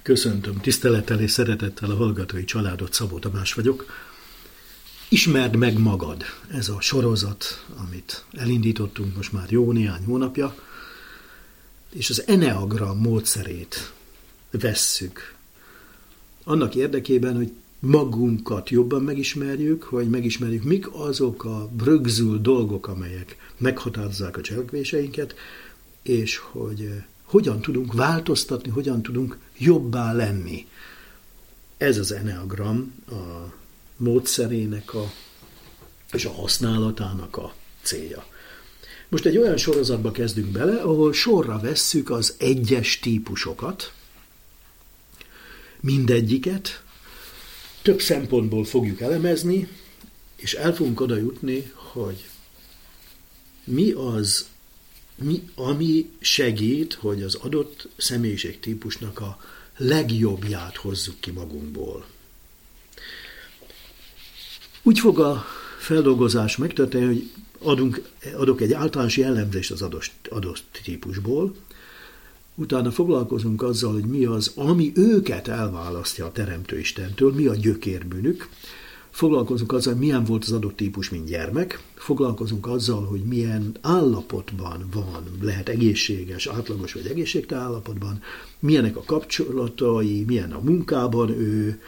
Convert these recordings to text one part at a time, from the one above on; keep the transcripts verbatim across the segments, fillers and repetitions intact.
Köszöntöm tisztelettel és szeretettel a hallgatói családot, Szabó Tamás vagyok. Ismerd meg magad, ez a sorozat, amit elindítottunk most már jó néhány hónapja, és az Eneagram módszerét vesszük. Annak érdekében, hogy magunkat jobban megismerjük, hogy megismerjük, mik azok a rögzült dolgok, amelyek meghatározzák a cselekvéseinket, és hogy hogyan tudunk változtatni, hogyan tudunk jobbá lenni. Ez az Eneagram a módszerének a, és a használatának a célja. Most egy olyan sorozatba kezdünk bele, ahol sorra vesszük az egyes típusokat, mindegyiket, több szempontból fogjuk elemezni, és el fogunk oda jutni, hogy mi az, mi, ami segít, hogy az adott személyiségtípusnak a legjobbját hozzuk ki magunkból. Úgy fog a feldolgozás megtörténni, hogy adunk, adok egy általános jellemzést az adott, adott típusból, utána foglalkozunk azzal, hogy mi az, ami őket elválasztja a Teremtő Istentől, mi a gyökérbűnük, foglalkozunk azzal, hogy milyen volt az adott típus, mint gyermek, foglalkozunk azzal, hogy milyen állapotban van, lehet egészséges, átlagos vagy egészségtelen állapotban, milyenek a kapcsolatai, milyen a munkában ő,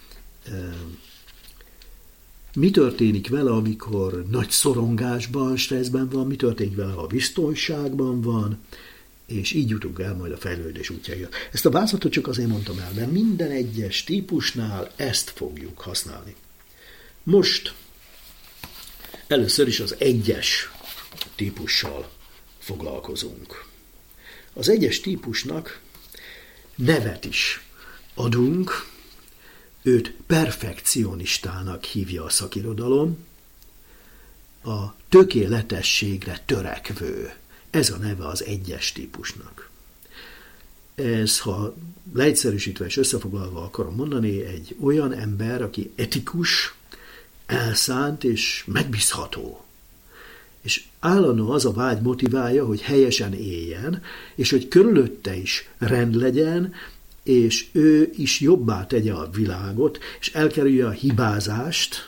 mi történik vele, amikor nagy szorongásban, stresszben van, mi történik vele, ha a biztonságban van, és így jutunk el majd a fejlődés útjaira. Ezt a vázlatot csak azért mondtam el, mert minden egyes típusnál ezt fogjuk használni. Most először is az egyes típussal foglalkozunk. Az egyes típusnak nevet is adunk, őt perfekcionistának hívja a szakirodalom, a tökéletességre törekvő. Ez a neve az egyes típusnak. Ez, ha leegyszerűsítve és összefoglalva akarom mondani, egy olyan ember, aki etikus, elszánt és megbízható. És állandóan az a vágy motiválja, hogy helyesen éljen, és hogy körülötte is rend legyen, és ő is jobbá tegye a világot, és elkerülje a hibázást,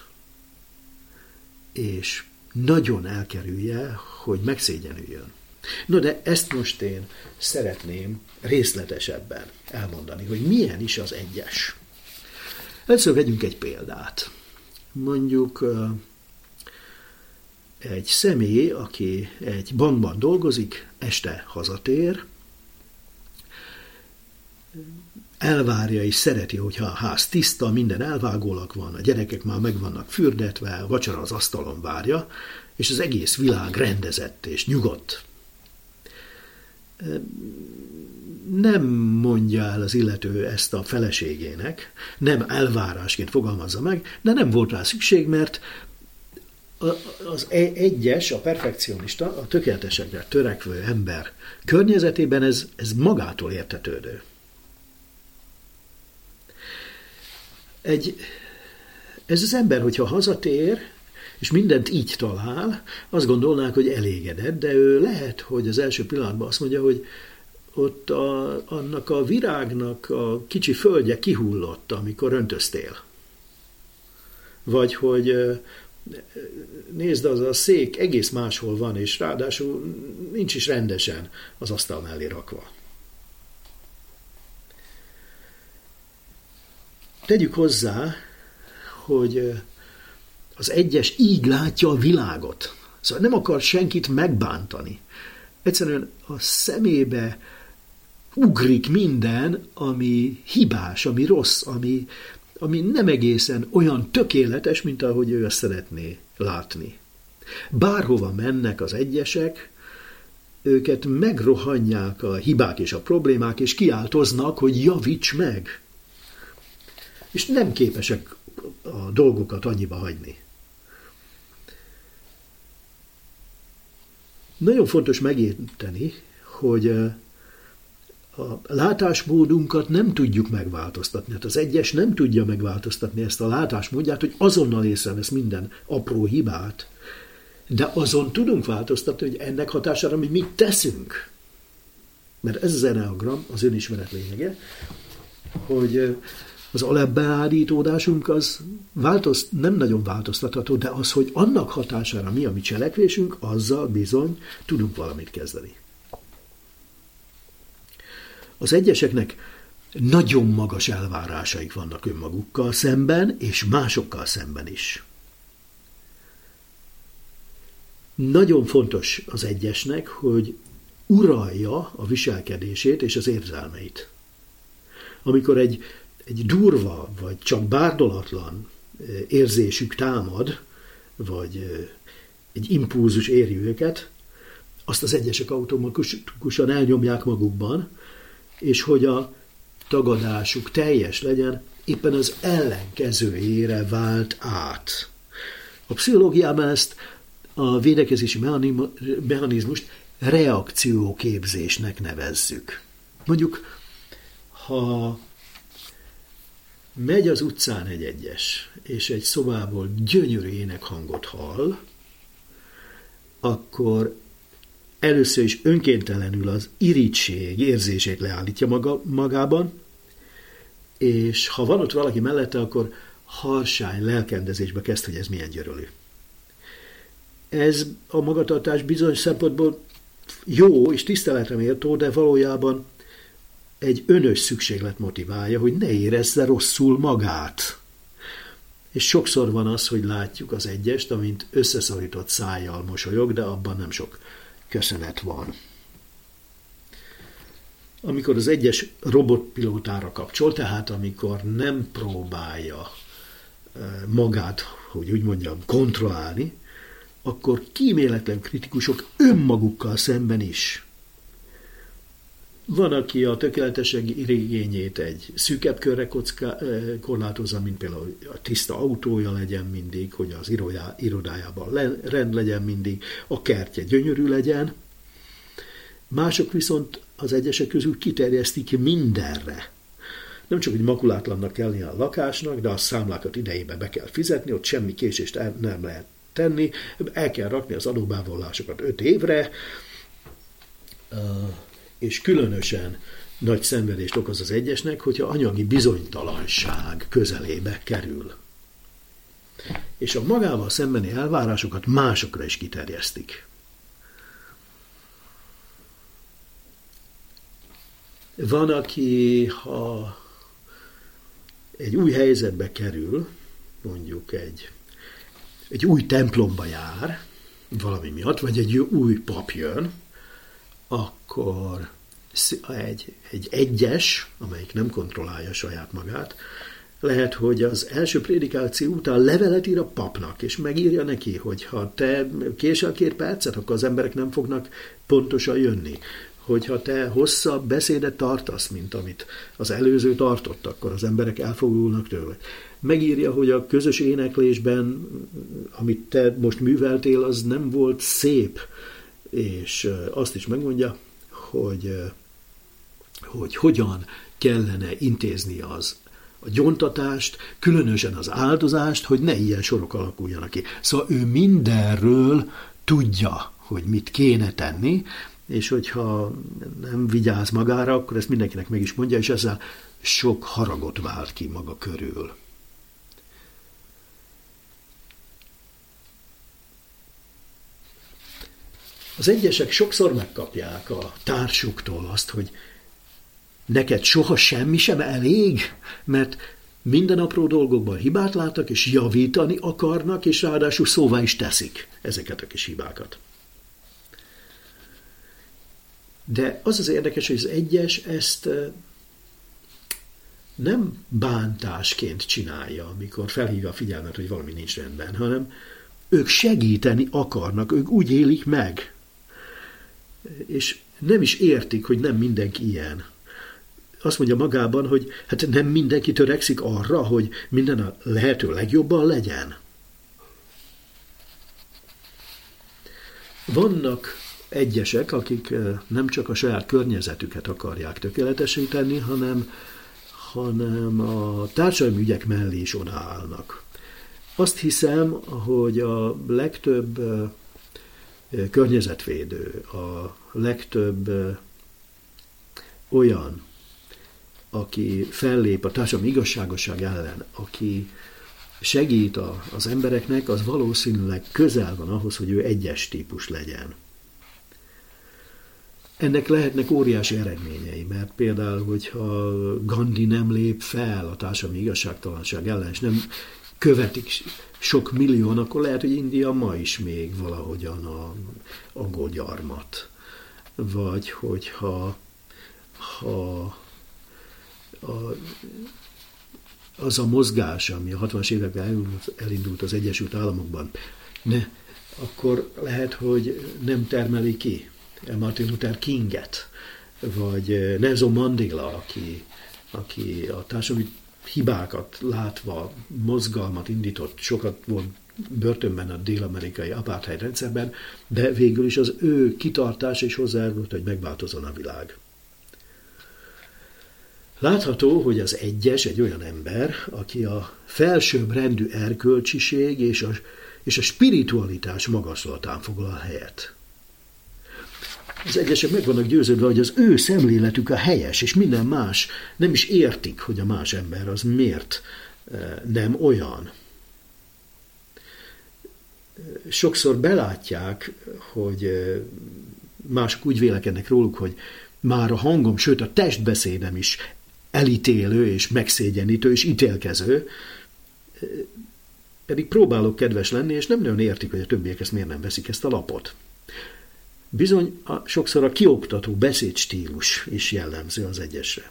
és nagyon elkerülje, hogy megszégyenüljön. No, de ezt most én szeretném részletesebben elmondani, hogy milyen is az egyes. Először vegyünk egy példát. Mondjuk egy személy, aki egy bankban dolgozik, este hazatér, elvárja és szereti, hogyha a ház tiszta, minden elvágólak van, a gyerekek már meg vannak fürdetve, a vacsora az asztalon várja, és az egész világ rendezett és nyugodt. Nem mondja el az illető ezt a feleségének, nem elvárásként fogalmazza meg, de nem volt rá szükség, mert az egyes, a perfekcionista, a tökéletesekre törekvő ember környezetében ez, ez magától értetődő. Egy, ez az ember, hogyha hazatér, és mindent így talál, azt gondolnák, hogy elégedett, de ő lehet, hogy az első pillanatban azt mondja, hogy ott a, annak a virágnak a kicsi földje kihullott, amikor öntöztél. Vagy hogy nézd, az a szék egész máshol van, és ráadásul nincs is rendesen az asztal mellé rakva. Tegyük hozzá, hogy az egyes így látja a világot. Szóval nem akar senkit megbántani. Egyszerűen a szemébe ugrik minden, ami hibás, ami rossz, ami, ami nem egészen olyan tökéletes, mint ahogy ő ezt szeretné látni. Bárhova mennek az egyesek, őket megrohanják a hibák és a problémák, és kiáltoznak, hogy javíts meg. És nem képesek a dolgokat annyiba hagyni. Nagyon fontos megérteni, hogy a látásmódunkat nem tudjuk megváltoztatni. Hát az egyes nem tudja megváltoztatni ezt a látásmódját, hogy azonnal észrevesz minden apró hibát, de azon tudunk változtatni, hogy ennek hatására mi mit teszünk. Mert ez az eneagram, az önismeret lényege, hogy az alapbeállítódásunk az változ, nem nagyon változtatható, de az, hogy annak hatására mi a mi cselekvésünk, azzal bizony tudunk valamit kezdeni. Az egyeseknek nagyon magas elvárásaik vannak önmagukkal szemben, és másokkal szemben is. Nagyon fontos az egyesnek, hogy uralja a viselkedését és az érzelmeit. Amikor egy, egy durva, vagy csak bárdolatlan érzésük támad, vagy egy impulzus éri őket, azt az egyesek automatikusan elnyomják magukban, és hogy a tagadásuk teljes legyen, éppen az ellenkezőjére vált át. A pszichológiában ezt a védekezési mechanizmust reakcióképzésnek nevezzük. Mondjuk, ha megy az utcán egy egyes, és egy szobából gyönyörű énekhangot hall, akkor először is önkéntelenül az irigység érzését leállítja maga, magában, és ha van ott valaki mellette, akkor harsány lelkendezésbe kezd, hogy ez milyen györölő. Ez a magatartás bizonyos szempontból jó és tiszteletre méltó, de valójában egy önös szükséglet motiválja, hogy ne érezze rosszul magát. És sokszor van az, hogy látjuk az egyest, amint összeszorított szájjal mosolyog, de abban nem sok köszönet van. Amikor az egyes robotpilótára kapcsol, tehát amikor nem próbálja magát, hogy úgy mondjam, kontrollálni, akkor kíméletlen kritikusok önmagukkal szemben is. Van, aki a tökéletesség igényét egy szűkebb körre kocká, korlátozza, mint például a tiszta autója legyen mindig, hogy az irodájában rend legyen mindig, a kertje gyönyörű legyen. Mások viszont az egyesek közül kiterjesztik mindenre. Nem csak, hogy makulátlannak kell lenni a lakásnak, de a számlákat idejébe be kell fizetni, ott semmi késést nem lehet tenni, el kell rakni az adóbevallásokat öt évre, és különösen nagy szenvedést okoz az egyesnek, hogyha anyagi bizonytalanság közelébe kerül. És a magával szembeni elvárásokat másokra is kiterjesztik. Van, aki, ha egy új helyzetbe kerül, mondjuk egy, egy új templomba jár, valami miatt, vagy egy új pap jön, akkor egy, egy egyes, amelyik nem kontrollálja saját magát, lehet, hogy az első prédikáció után levelet ír a papnak, és megírja neki, hogy ha te késel két percet, akkor az emberek nem fognak pontosan jönni. Hogyha te hosszabb beszédet tartasz, mint amit az előző tartott, akkor az emberek elfogulnak tőle. Megírja, hogy a közös éneklésben, amit te most műveltél, az nem volt szép, és azt is megmondja, hogy, hogy hogyan kellene intézni az a gyóntatást, különösen az áldozást, hogy ne ilyen sorok alakuljanak ki. Szóval ő mindenről tudja, hogy mit kéne tenni, és hogyha nem vigyáz magára, akkor ezt mindenkinek meg is mondja, és ezzel sok haragot vált ki maga körül. Az egyesek sokszor megkapják a társuktól azt, hogy neked soha semmi sem elég, mert minden apró dolgokban hibát látnak, és javítani akarnak, és ráadásul szóvá is teszik ezeket a kis hibákat. De az az érdekes, hogy az egyes ezt nem bántásként csinálja, amikor felhívja a figyelmet, hogy valami nincs rendben, hanem ők segíteni akarnak, ők úgy élik meg. És nem is értik, hogy nem mindenki ilyen. Azt mondja magában, hogy hát nem mindenki törekszik arra, hogy minden a lehető legjobban legyen. Vannak egyesek, akik nem csak a saját környezetüket akarják tökéletesíteni, hanem, hanem a társadalmi ügyek mellé is odaállnak. Azt hiszem, hogy a legtöbb környezetvédő, a legtöbb olyan, aki fellép a társadalmi igazságosság ellen, aki segít a, az embereknek, az valószínűleg közel van ahhoz, hogy ő egyes típus legyen. Ennek lehetnek óriási eredményei, mert például, hogyha Gandhi nem lép fel a társadalmi igazságtalanság ellen, és nem követik sok millióan, akkor lehet, hogy India ma is még valahogyan a angol gyarmat. Vagy hogyha ha a, az a mozgás, ami a hatvanas években elindult, elindult az Egyesült Államokban, ne, akkor lehet, hogy nem termeli ki Martin Luther Kinget, vagy Nelson Mandela, aki, aki a társadalmi hibákat látva mozgalmat indított, sokat volt börtönben a dél-amerikai apartheid rendszerben, de végül is az ő kitartás és hozzájárult, hogy megváltozzon a világ. Látható, hogy az egyes egy olyan ember, aki a felsőbb rendű erkölcsiség és a, és a spiritualitás magaslatán foglal helyet. Az egyesek meg vannak győződve, hogy az ő szemléletük a helyes, és minden más nem is értik, hogy a más ember az miért nem olyan. Sokszor belátják, hogy mások úgy vélekednek róluk, hogy már a hangom, sőt a testbeszédem is elítélő és megszégyenítő és ítélkező, pedig próbálok kedves lenni, és nem nagyon értik, hogy a többiek ezt miért nem veszik ezt a lapot. Bizony, a, sokszor a kioktató beszédstílus is jellemző az egyesre.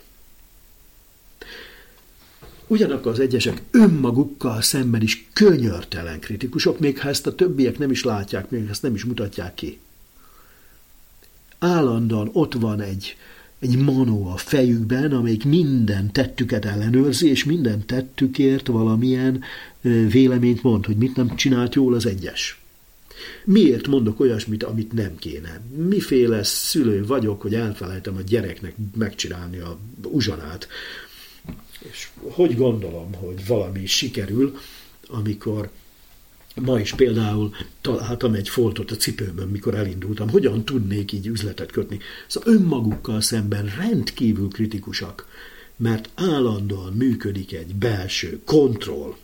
Ugyanakkor az egyesek önmagukkal szemben is könyörtelen kritikusok, még ha ezt a többiek nem is látják, még ezt nem is mutatják ki. Állandóan ott van egy, egy manó a fejükben, amelyik minden tettüket ellenőrzi, és minden tettükért valamilyen véleményt mond, hogy mit nem csinált jól az egyes. Miért mondok olyasmit, amit nem kéne? Miféle szülő vagyok, hogy elfelejtem a gyereknek megcsinálni a uzsonát? És hogy gondolom, hogy valami sikerül, amikor ma is például találtam egy foltot a cipőmön, mikor elindultam, hogyan tudnék így üzletet kötni. Szóval önmagukkal szemben rendkívül kritikusak, mert állandóan működik egy belső kontroll.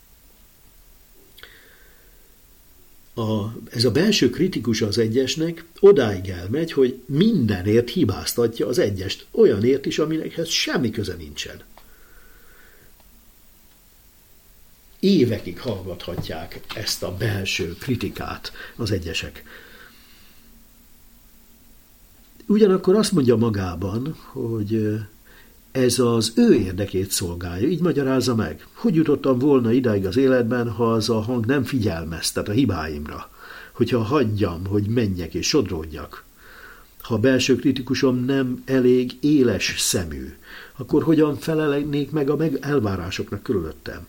A, ez a belső kritikus az egyesnek odáig elmegy, hogy mindenért hibáztatja az egyest, olyanért is, aminekhez semmi köze nincsen. Évekig hallgathatják ezt a belső kritikát az egyesek. Ugyanakkor azt mondja magában, hogy ez az ő érdekét szolgálja, így magyarázza meg. Hogy jutottam volna idáig az életben, ha az a hang nem figyelmeztet a hibáimra, hogyha hagyjam, hogy menjek és sodródjak. Ha a belső kritikusom nem elég éles szemű, akkor hogyan felelnék meg a meg elvárásoknak körülöttem?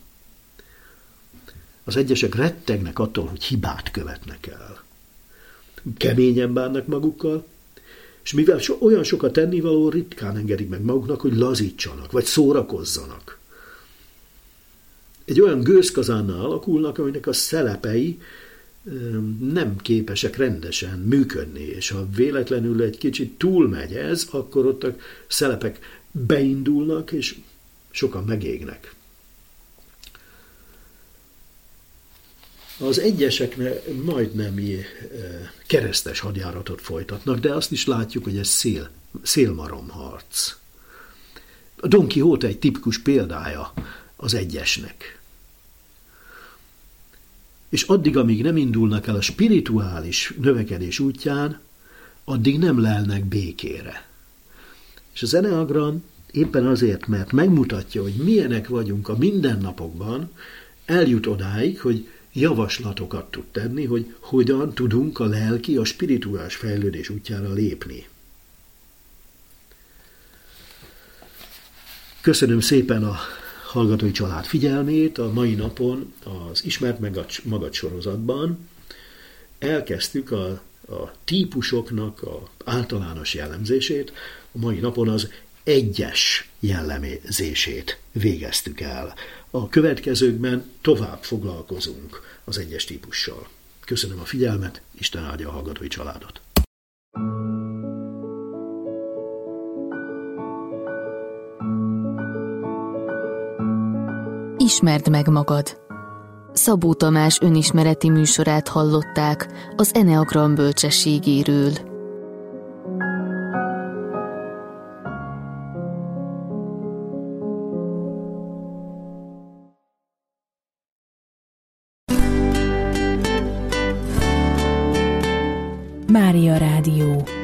Az egyesek rettegnek attól, hogy hibát követnek el. Keményen bánnak magukkal, és mivel so, olyan sokat tennivaló, ritkán engedik meg maguknak, hogy lazítsanak, vagy szórakozzanak. Egy olyan gőzkazánnal alakulnak, aminek a szelepei nem képesek rendesen működni, és ha véletlenül egy kicsit túlmegy ez, akkor ott a szelepek beindulnak, és sokan megégnek. Az egyeseknek majdnem keresztes hadjáratot folytatnak, de azt is látjuk, hogy ez szél, szélmaromharc. A Don Quixote egy tipikus példája az egyesnek. És addig, amíg nem indulnak el a spirituális növekedés útján, addig nem lelnek békére. És az eneagram éppen azért, mert megmutatja, hogy milyenek vagyunk a mindennapokban, eljut odáig, hogy javaslatokat tud tenni, hogy hogyan tudunk a lelki, a spirituális fejlődés útjára lépni. Köszönöm szépen a hallgatói család figyelmét. A mai napon az Ismert magad sorozatban elkezdtük a, a típusoknak az általános jellemzését, a mai napon az egyes jellemzését végeztük el. A következőkben tovább foglalkozunk az egyes típussal. Köszönöm a figyelmet, Isten áldja a hallgatói családot! Thank you. Ismerd meg magad. Szabó Tamás önismereti műsorát hallották az Eneagram bölcsességéről. Mária Rádió.